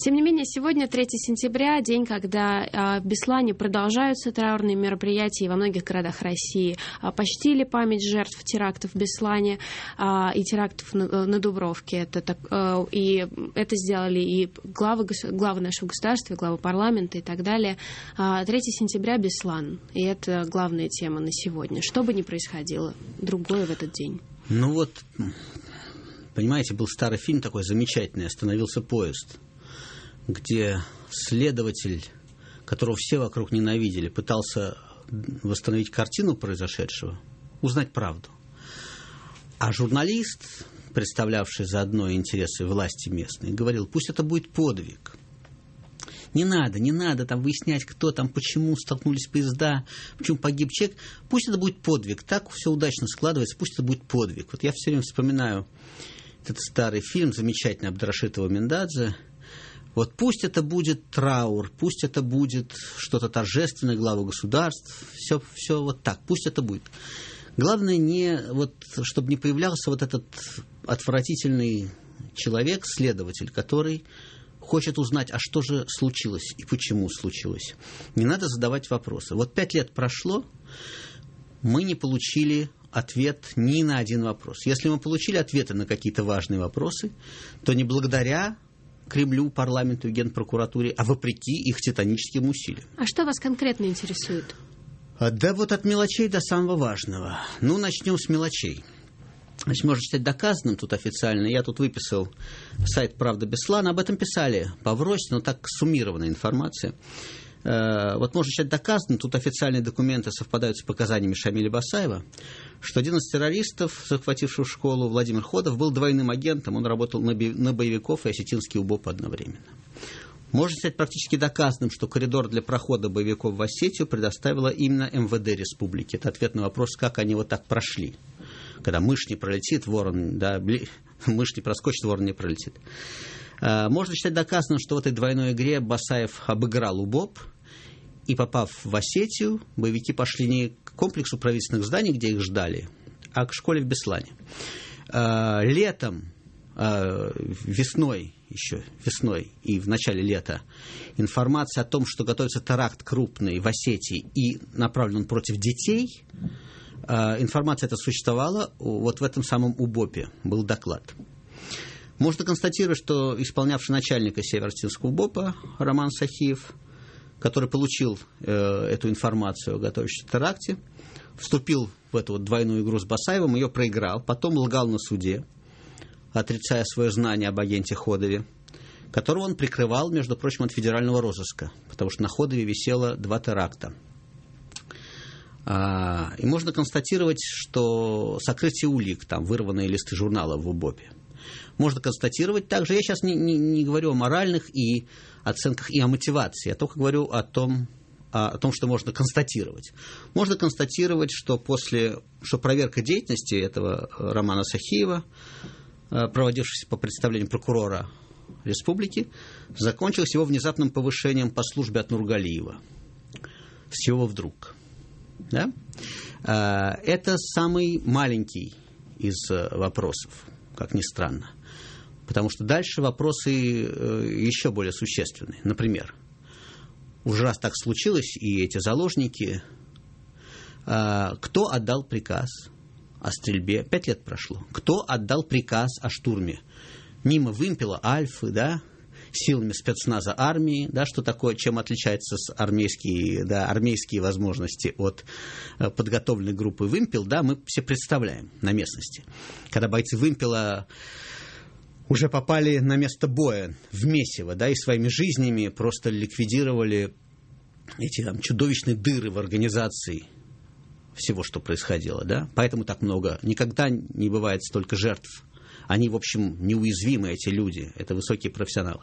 Тем не менее, сегодня 3 сентября, день, когда в Беслане продолжаются траурные мероприятия, и во многих городах России почтили память жертв терактов в Беслане и терактов на Дубровке. И это сделали и главы нашего государства, и главы парламента и так далее. 3 сентября Беслан, и это главная тема на сегодня. Что бы ни происходило другое в этот день. Ну вот, понимаете, был старый фильм такой замечательный «Остановился поезд», где следователь, которого все вокруг ненавидели, пытался восстановить картину произошедшего, узнать правду. А журналист, представлявший заодно интересы власти местной, говорил: пусть это будет подвиг. Не надо там выяснять, кто там, почему столкнулись поезда, почему погиб человек. Пусть это будет подвиг. Так все удачно складывается, пусть это будет подвиг. Вот я все время вспоминаю этот старый фильм, замечательный, Абдрашитова Миндадзе. Вот пусть это будет траур, пусть это будет что-то торжественное, главы государств, все вот так, пусть это будет. Главное, чтобы не появлялся вот этот отвратительный человек, следователь, который хочет узнать, а что же случилось и почему случилось. Не надо задавать вопросы. Вот 5 лет прошло, мы не получили ответ ни на один вопрос. Если мы получили ответы на какие-то важные вопросы, то не благодаря Кремлю, парламенту и Генпрокуратуре, а вопреки их титаническим усилиям. А что вас конкретно интересует? Да вот от мелочей до самого важного. Ну, начнем с мелочей. Значит, можно считать доказанным тут официально. Я тут выписал сайт «Правда Беслана». Об этом писали поврось, но так суммированная информация. Вот можно считать доказанным, тут официальные документы совпадают с показаниями Шамиля Басаева, что один из террористов, захвативших школу, Владимир Ходов, был двойным агентом, он работал на боевиков и осетинский УБОП одновременно. Можно считать практически доказанным, что коридор для прохода боевиков в Осетию предоставила именно МВД республики. Это ответ на вопрос, как они вот так прошли. Когда мышь не пролетит, ворон, да, мышь не проскочит, ворон не пролетит. Можно считать доказанным, что в этой двойной игре Басаев обыграл УБОП, и, попав в Осетию, боевики пошли не к комплексу правительственных зданий, где их ждали, а к школе в Беслане. Летом, весной и в начале лета информация о том, что готовится теракт крупный в Осетии и направлен он против детей, информация эта существовала, вот в этом самом УБОПе был доклад. Можно констатировать, что исполнявший начальника Северо-Осетинского УБОПа Роман Сахиев, который получил эту информацию о готовящемся теракте, вступил в эту вот двойную игру с Басаевым, ее проиграл, потом лгал на суде, отрицая свое знание об агенте Ходове, которого он прикрывал, между прочим, от федерального розыска, потому что на Ходове висело 2 теракта. И можно констатировать, что сокрытие улик, там вырванные листы журнала в УБОПе. Можно констатировать также, я сейчас не говорю о моральных и оценках и о мотивации, я только говорю о том, что можно констатировать. Можно констатировать, что проверка деятельности этого Романа Сахиева, проводившаяся по представлению прокурора республики, закончилась его внезапным повышением по службе от Нургалиева. С чего вдруг? Да? Это самый маленький из вопросов, как ни странно. Потому что дальше вопросы еще более существенные. Например, уже раз так случилось, и эти заложники, кто отдал приказ о стрельбе? 5 лет прошло. Кто отдал приказ о штурме? Мимо вымпела Альфы, да, силами спецназа армии, да, что такое, чем отличаются армейские возможности от подготовленной группы вымпел, да, мы все представляем на местности. Когда бойцы вымпела уже попали на место боя в месиво, да, и своими жизнями просто ликвидировали эти там чудовищные дыры в организации всего, что происходило, да. Поэтому так много, никогда не бывает столько жертв. Они, в общем, неуязвимы, эти люди, это высокие профессионалы.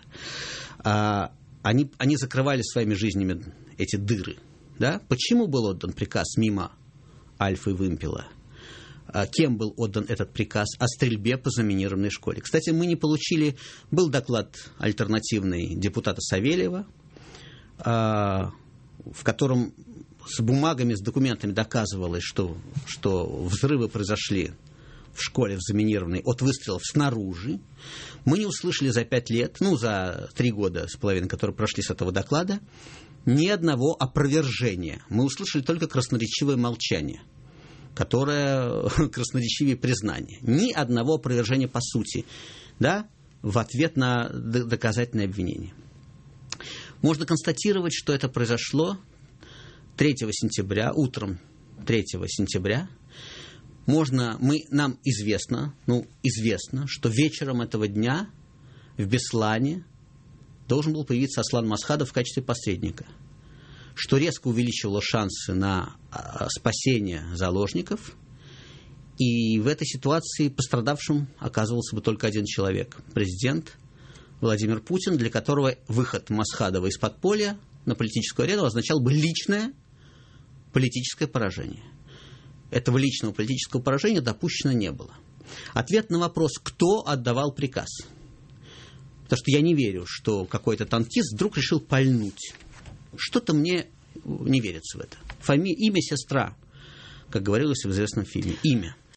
Они закрывали своими жизнями эти дыры, да. Почему был отдан приказ мимо Альфы и вымпела? Кем был отдан этот приказ о стрельбе по заминированной школе? Кстати, мы не получили... Был доклад альтернативный депутата Савельева, в котором с бумагами, с документами доказывалось, что взрывы произошли в школе в заминированной от выстрелов снаружи. Мы не услышали за 5 лет, за 3 года с половиной, которые прошли с этого доклада, ни одного опровержения. Мы услышали только красноречивое молчание, которое красноречивее признание. Ни одного опровержения по сути, да, в ответ на доказательное обвинение. Можно констатировать, что это произошло 3 сентября, утром 3 сентября. Нам известно, что вечером этого дня в Беслане должен был появиться Аслан Масхадов в качестве посредника, что резко увеличивало шансы на спасение заложников. И в этой ситуации пострадавшим оказывался бы только один человек – президент Владимир Путин, для которого выход Масхадова из подполья на политическую арену означал бы личное политическое поражение. Этого личного политического поражения допущено не было. Ответ на вопрос, кто отдавал приказ. Потому что я не верю, что какой-то танкист вдруг решил пальнуть. Что-то мне не верится в это. Имя сестра, как говорилось в известном фильме. Имя.